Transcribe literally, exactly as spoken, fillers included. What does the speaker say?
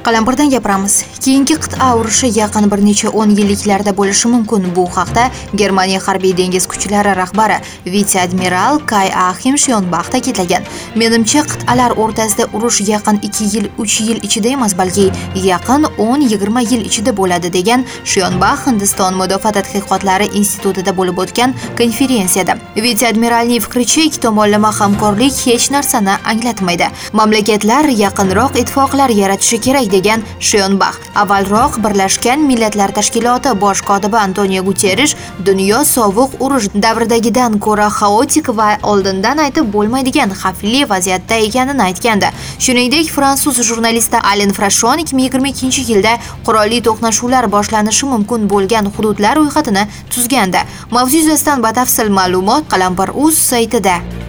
Qalampirdan gapiramiz. Keyingi qit'a urushi yaqin bir necha o'n yilliklarda bo'lishi mumkin. Bu haqda Germaniya harbiy dengiz kuchlari rahbari Vice-admiral Kai Achim Schönbach ta'kidlagan. Menimcha, qit'alar o'rtasida urush yaqin ikki yil, uch yil ichida emas, balki yaqin o'n yigirma yil ichida bo'ladi degan Schönbach Hindiston Mudofaa tadqiqotlari institutida bo'lib o'tgan konferensiyada. Vice-admiralning fikricha, ikki tomonlama hamkorlik hech narsani anglatmaydi. Mamlakatlar yaqinroq ittifoqlar yaratishi kerak degan Schönbach. Avvalroq Birlashgan Millatlar Tashkiloti bosh kotibi Antonio Guterres dunyo sovuq urush davridagidan ko'ra xaotik va oldindan aytib bo'lmaydigan xavfli vaziyatda ekanini aytgandi. Shuningdek, fransuz jurnalisti Alain Frachon ikki ming yigirma ikkinchi yilda qurolli to'qnashuvlar boshlanishi mumkin bo'lgan hududlar ro'yxatini tuzgandi. Mavzu yuzasidan batafsil ma'lumot Qalampir.uz saytida.